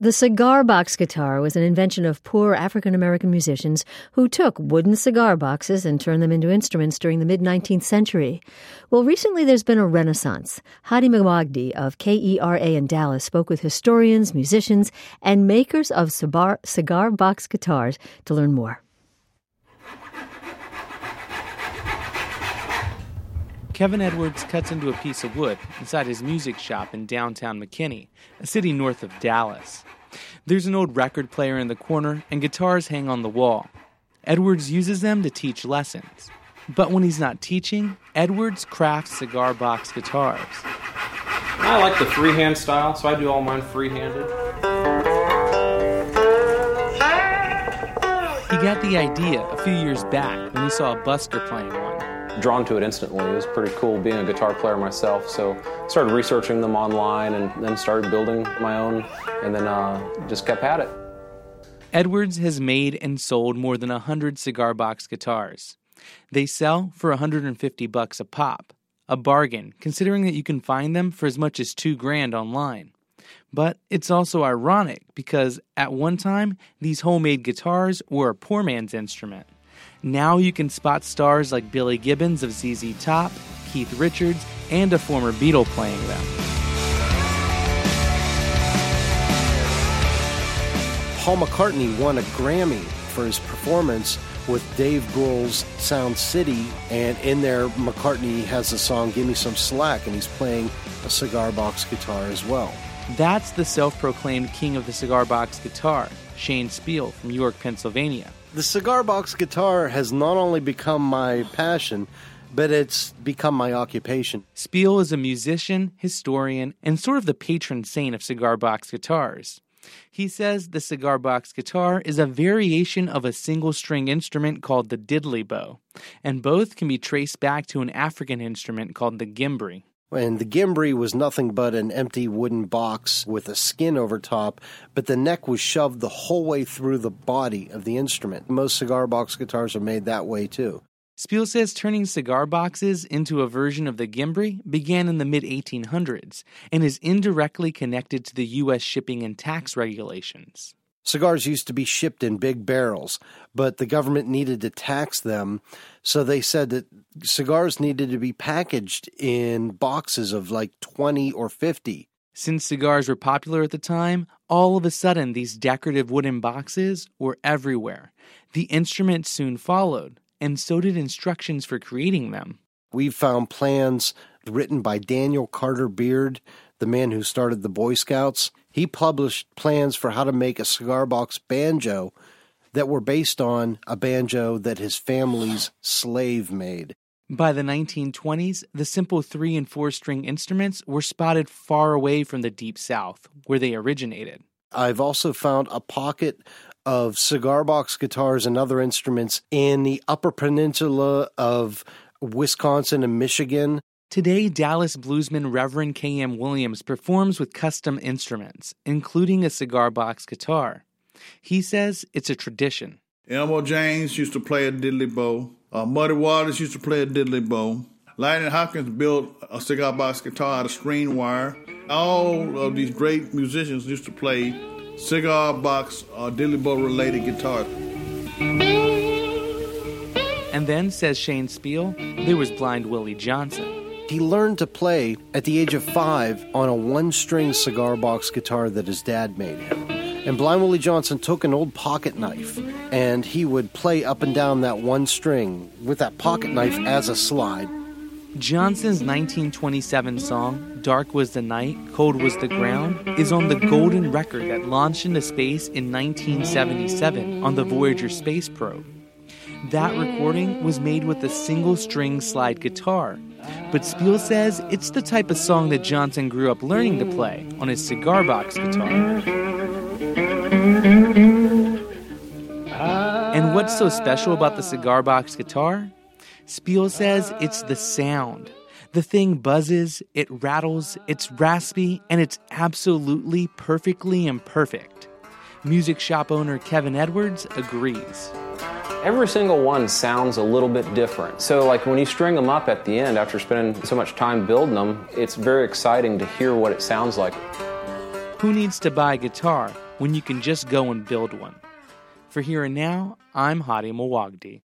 The cigar box guitar was an invention of poor African-American musicians who took wooden cigar boxes and turned them into instruments during the mid-19th century. Well, recently there's been a renaissance. Hadi Mawagdi of KERA in Dallas spoke with historians, musicians, and makers of cigar box guitars to learn more. Kevin Edwards cuts into a piece of wood inside his music shop in downtown McKinney, a city north of Dallas. There's an old record player in the corner, and guitars hang on the wall. Edwards uses them to teach lessons. But when he's not teaching, Edwards crafts cigar box guitars. I like the freehand style, so I do all mine freehanded. He got the idea a few years back when he saw a busker playing one. Drawn to it instantly. It was pretty cool being a guitar player myself, so started researching them online and then started building my own, and then just kept at it. Edwards has made and sold more than 100 cigar box guitars. They sell for $150 a pop, a bargain considering that you can find them for as much as $2,000 online. But it's also ironic because at one time, these homemade guitars were a poor man's instrument. Now you can spot stars like Billy Gibbons of ZZ Top, Keith Richards, and a former Beatle playing them. Paul McCartney won a Grammy for his performance with Dave Grohl's Sound City, and in there McCartney has the song Give Me Some Slack, and he's playing a cigar box guitar as well. That's the self-proclaimed king of the cigar box guitar, Shane Spiel from York, Pennsylvania. The cigar box guitar has not only become my passion, but it's become my occupation. Spiel is a musician, historian, and sort of the patron saint of cigar box guitars. He says the cigar box guitar is a variation of a single-string instrument called the diddley bow, and both can be traced back to an African instrument called the gimbri. And the gimbri was nothing but an empty wooden box with a skin over top, but the neck was shoved the whole way through the body of the instrument. Most cigar box guitars are made that way too. Spiel says turning cigar boxes into a version of the gimbri began in the mid-1800s and is indirectly connected to the U.S. shipping and tax regulations. Cigars used to be shipped in big barrels, but the government needed to tax them, so they said that cigars needed to be packaged in boxes of like 20 or 50. Since cigars were popular at the time, all of a sudden these decorative wooden boxes were everywhere. The instrument soon followed, and so did instructions for creating them. We've found plans written by Daniel Carter Beard, the man who started the Boy Scouts. He published plans for how to make a cigar box banjo that were based on a banjo that his family's slave made. By the 1920s, the simple 3- and 4-string instruments were spotted far away from the Deep South, where they originated. I've also found a pocket of cigar box guitars and other instruments in the Upper Peninsula of Wisconsin and Michigan. Today, Dallas bluesman Reverend K.M. Williams performs with custom instruments, including a cigar box guitar. He says it's a tradition. Elmo James used to play a diddley bow. Muddy Waters used to play a diddley bow. Lightning Hopkins built a cigar box guitar out of string wire. All of these great musicians used to play cigar box or diddley bow related guitars. And then, says Shane Spiel, there was Blind Willie Johnson. He learned to play at the age of 5 on a 1-string cigar box guitar that his dad made him. And Blind Willie Johnson took an old pocket knife, and he would play up and down that 1 string with that pocket knife as a slide. Johnson's 1927 song, Dark Was the Night, Cold Was the Ground, is on the golden record that launched into space in 1977 on the Voyager space probe. That recording was made with a single-string slide guitar, but Spiel says it's the type of song that Johnson grew up learning to play on his cigar box guitar. And what's so special about the cigar box guitar? Spiel says it's the sound. The thing buzzes, it rattles, it's raspy, and it's absolutely perfectly imperfect. Music shop owner Kevin Edwards agrees. Every single one sounds a little bit different. So like when you string them up at the end after spending so much time building them, it's very exciting to hear what it sounds like. Who needs to buy a guitar when you can just go and build one? For Here and Now, I'm Hadi Mawagdi.